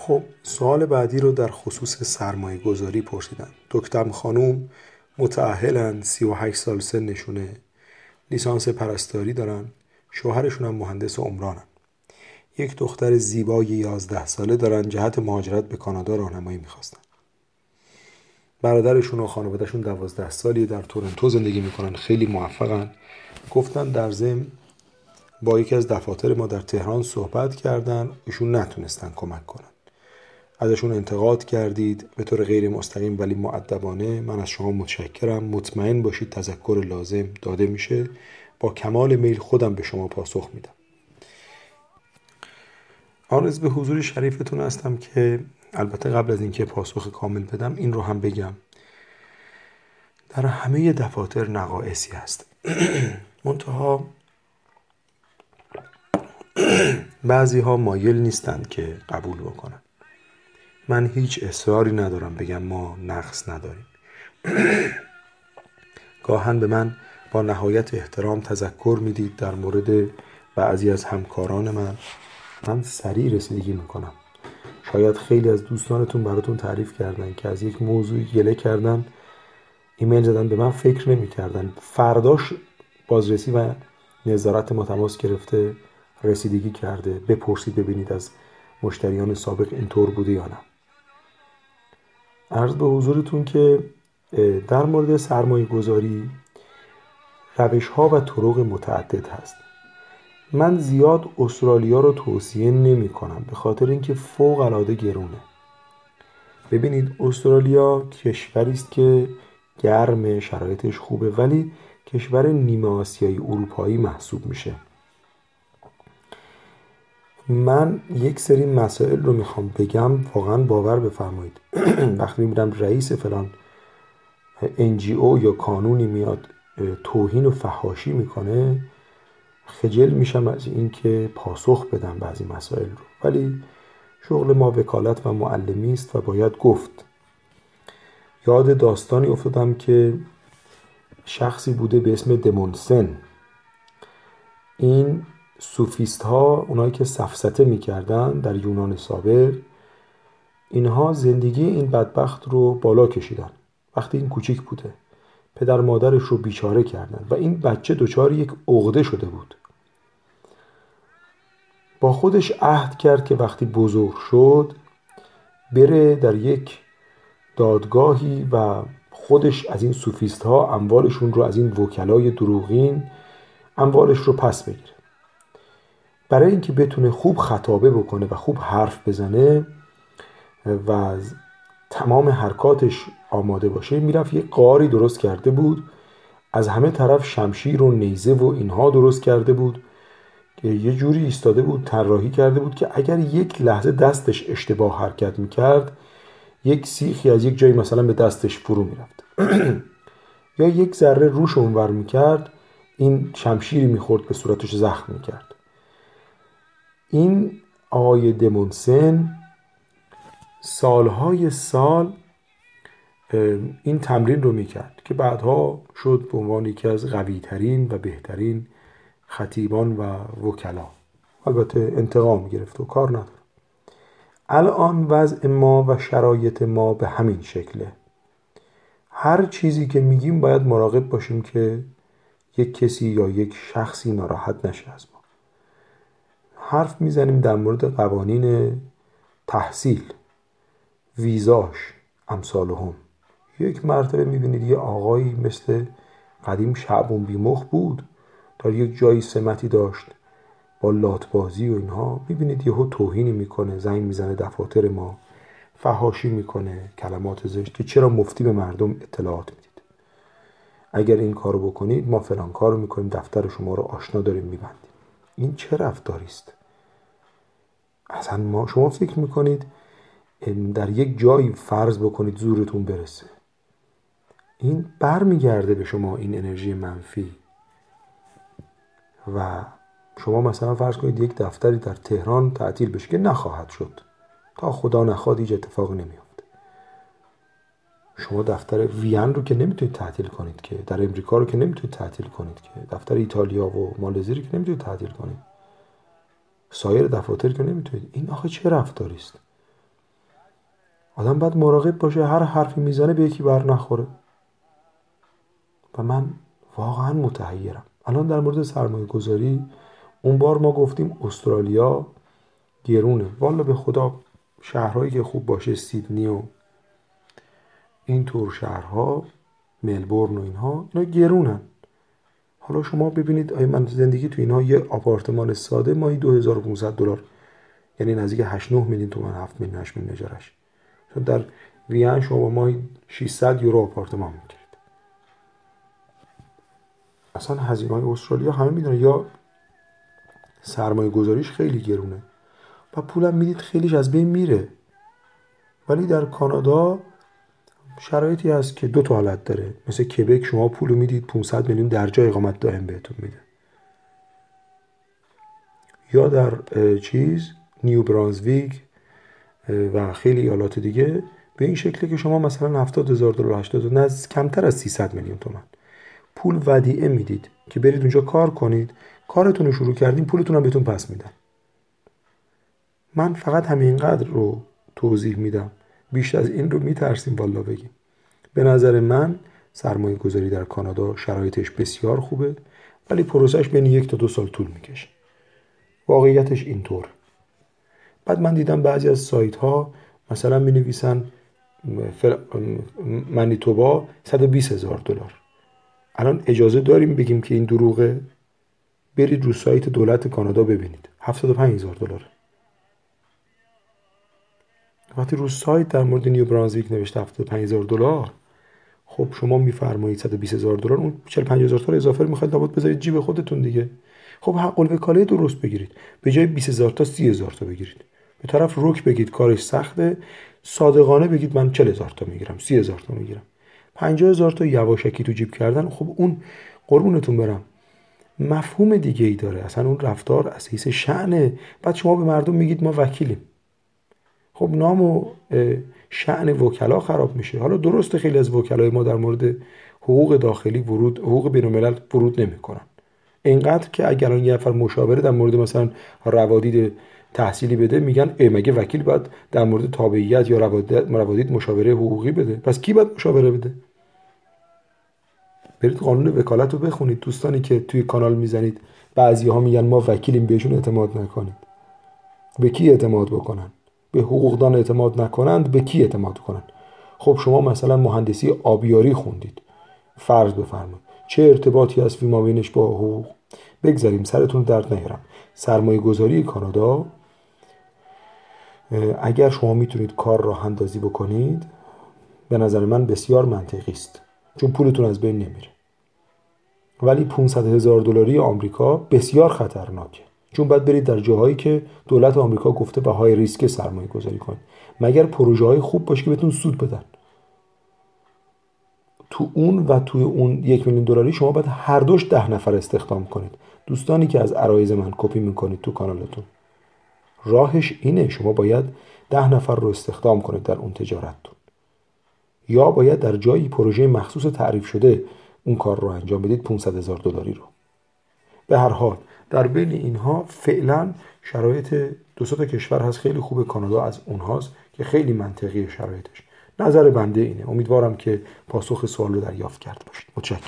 خب سوال بعدی رو در خصوص سرمایه گذاری پرسیدن. دکتر خانوم متأهلن، 38 سال سنشونه، لیسانس پرستاری دارن، شوهرشون هم مهندس عمرانن. یک دختر زیبای 11 ساله دارن، جهت مهاجرت به کانادا راهنمایی میخواستن. برادرشون و خانوادهشون 12 سالی در تورنتو زندگی میکنن، خیلی موفقن. گفتن در ضمن با یکی از دفاتر ما در تهران صحبت کردن، ایشون نتونستن کمک کنن. ازشون انتقاد کردید به طور غیر مستقیم ولی مؤدبانه. من از شما متشکرم، مطمئن باشید تذکر لازم داده میشه. با کمال میل خودم به شما پاسخ میدم. عارض به حضور شریفتون هستم که البته قبل از اینکه پاسخ کامل بدم این رو هم بگم، در همه دفاتر نقایصی هست. منتها بعضی ها مایل نیستند که قبول بکنن. من هیچ اصراری ندارم بگم ما نقص نداریم. گاهن به من با نهایت احترام تذکر میدید در مورد بعضی از همکاران من سریع رسیدگی میکنم. شاید خیلی از دوستانتون براتون تعریف کردن که از یک موضوعی گله کردن، ایمیل زدن به من، فکر نمی‌کردن فرداش بازرسی و نظارت ما تماس گرفته، رسیدگی کرده. بپرسید ببینید از مشتریان سابق اینطور بوده یا نه. عرض به حضورتون که در مورد سرمایه گذاری روش ها و طرق متعدد هست. من زیاد استرالیا رو توصیه نمی کنم به خاطر اینکه فوق العاده گرونه. ببینید استرالیا کشوری است که گرمه، شرایطش خوبه، ولی کشور نیمه آسیایی اروپایی محسوب میشه. من یک سری مسائل رو میخوام بگم، واقعا باور بفرمایید. وقتی میبینم رئیس فلان NGO یا کانونی میاد توهین و فحاشی میکنه، خجل میشم از این که پاسخ بدم بعضی مسائل رو، ولی شغل ما وکالت و معلمی است و باید گفت. یاد داستانی افتادم که شخصی بوده به اسم دمونسن. این صوفیست ها، اونایی که سفسطه میکردن در یونان سابق، اینها زندگی این بدبخت رو بالا کشیدن. وقتی این کوچیک بوده پدر مادرش رو بیچاره کردن و این بچه دچار یک عقده شده بود. با خودش عهد کرد که وقتی بزرگ شد بره در یک دادگاهی و خودش از این صوفیست ها اموالشون رو، از این وکلای دروغین اموالش رو پس بگیره. برای اینکه بتونه خوب خطابه بکنه و خوب حرف بزنه و تمام حرکاتش آماده باشه، میرفت یک غاری درست کرده بود، از همه طرف شمشیر و نیزه و اینها درست کرده بود که یه جوری ایستاده بود، طراحی کرده بود که اگر یک لحظه دستش اشتباه حرکت میکرد، یک سیخی از یک جایی مثلا به دستش فرو میرفت یا یک ذره روش اونور میکرد، این شمشیری میخورد به صورتش زخم میکرد. این آقای دمونسن سالهای سال این تمرین رو میکرد که بعدها شد به عنوان یکی از قوی‌ترین و بهترین خطیبان و وکلا. البته انتقام گرفت و کار نداره. الان وضع ما و شرایط ما به همین شکله. هر چیزی که میگیم باید مراقب باشیم که یک کسی یا یک شخصی ناراحت نشه از ما. حرف میزنیم در مورد قوانین تحصیل، ویزاش، امثالهم. یک مرتبه میبینید یه آقایی مثل قدیم شعبون بیمخ بود، در یک جایی سمتی داشت با لاتبازی و اینها، میبینید یهو توهینی میکنه، زنگ میزنه دفاتر ما، فحاشی میکنه، کلمات زشت، که چرا مفتی به مردم اطلاعات میدید؟ اگر این کارو بکنید ما فلان کارو میکنیم، دفتر شما رو آشنا داریم میبندیم. این چه رفتاری است؟ اصلا شما فکر میکنید در یک جایی فرض بکنید زورتون برسه، این برمیگرده به شما، این انرژی منفی. و شما مثلا فرض کنید یک دفتری در تهران تعطیل بشه که نخواهد شد، تا خدا نخواد هیچ اتفاقی نمیفته. شما دفتر وین رو که نمیتونید تعطیل کنید، که در امریکا رو که نمیتونید تعطیل کنید، که دفتر ایتالیا و مالزی رو که نمیتونید تعطیل کنید، سایر دفاتر که نمیتونید. این آخه چه رفتاری است؟ آدم باید مراقب باشه هر حرفی میزنه به یکی بر نخوره. و من واقعا متحیرم. الان در مورد سرمایه گذاری، اون بار ما گفتیم استرالیا گرونه. والا به خدا شهرهایی که خوب باشه، سیدنی و اینطور شهرها، ملبورن و اینا گرونن. حالا شما ببینید من زندگی تو اینها، یه آپارتمان ساده ماهی $2500، یعنی نزدیک 8-9 میلیون تومان، 7 میلیون 8 میلیون اجارش. چون در وین شما ماهی 600 یورو آپارتمان میگیرید. اصلا هزینه‌های استرالیا همه میدونن، یا سرمایه گذاریش خیلی گرونه و پولم میدید خیلیش از بین میره. ولی در کانادا شرایطی هست که دو تا حالت داره. مثل کبک شما پولو میدید 500 میلیون در جای اقامت دائم بهتون میده، یا در نیو برانزویک و خیلی ایالات دیگه به این شکلی که شما مثلا $70,000 $80,000 نه کمتر از 300 میلیون تومان پول ودیعه میدید که برید اونجا کار کنید. کارتون رو شروع کردین، پولتون هم بهتون پس میدن. من فقط همینقدر رو توضیح میدم، بیشتر از این رو میترسیم والا بگیم. به نظر من سرمایه گذاری در کانادا شرایطش بسیار خوبه، ولی پروسش بین 1 تا 2 سال طول میکشه. واقعیتش اینطور. بعد من دیدم بعضی از سایت ها مثلا می نویسن منیتوبا $120,000. الان اجازه داریم بگیم که این دروغه؟ برید رو سایت دولت کانادا ببینید، $75,000. وقتی رو سایت در مورد نیو برانزویک نوشته $75,000، خب شما میفرمایید $120,000، اون $45,000 اضافه رو میخواید لابد بذارید جیب خودتون دیگه. خب حق الوکاله درست بگیرید، به جای 20,000 تا 30,000 تا بگیرید. به طرف رک بگید کارش سخته، صادقانه بگید من 40,000 تا میگیرم، 30,000 تا میگیرم. 50,000 تا یواشکی تو جیب کردن، خب اون قربونتون برم مفهوم دیگه ای داره. اصلا اون رفتار از حیث شأنه. بعد شما به مردم میگید ما وکیلیم. خب نام و شأن وکلا خراب میشه. حالا درسته خیلی از وکلای ما در مورد حقوق داخلی حقوق بین‌الملل ورود نمیکنن. اینقدر که اگر یه نفر مشاوره در مورد مثلا روادید تحصیلی بده، میگن مگه وکیل باید در مورد تابعیت یا روادید مشاوره حقوقی بده؟ پس کی باید مشاوره بده؟ برید قانون وکالت رو بخونید. دوستانی که توی کانال میزنید بعضی‌ها میگن ما وکیلیم، بهشون اعتماد نکنید. به کی اعتماد بکنن؟ به حقوقدان اعتماد نکنند، به کی اعتماد کنن؟ خب شما مثلا مهندسی آبیاری خوندید، فرض بفرمایید، چه ارتباطی هست فیما بینش با حقوق؟ بگذاریم، سرتون درد نیارم. سرمایه گذاری کانادا، اگر شما میتونید کار راه اندازی بکنید، به نظر من بسیار منطقی است، چون پولتون از بین نمیره. ولی $500,000 آمریکا بسیار خطرناکه، چون باید برید در جاهایی که دولت آمریکا گفته به های ریسک سرمایه گذاری کنید، مگر پروژه های خوب باشه که بهتون سود بدن. تو اون و توی اون $1 میلیون شما باید هر دوش 10 نفر استخدام کنید. دوستانی که از عرایض من کپی میکنید تو کانالتون، راهش اینه، شما باید 10 نفر رو استخدام کنید در اون تجارتتون، یا باید در جایی پروژه مخصوص تعریف شده اون کار رو انجام بدید $500,000 رو. به هر حال در بین اینها فعلا شرایط 2 تا کشور هست خیلی خوبه. کانادا از اونهاست که خیلی منطقیه شرایطش. نظر بنده اینه. امیدوارم که پاسخ سوال رو دریافت کرده باشید. متشکرم.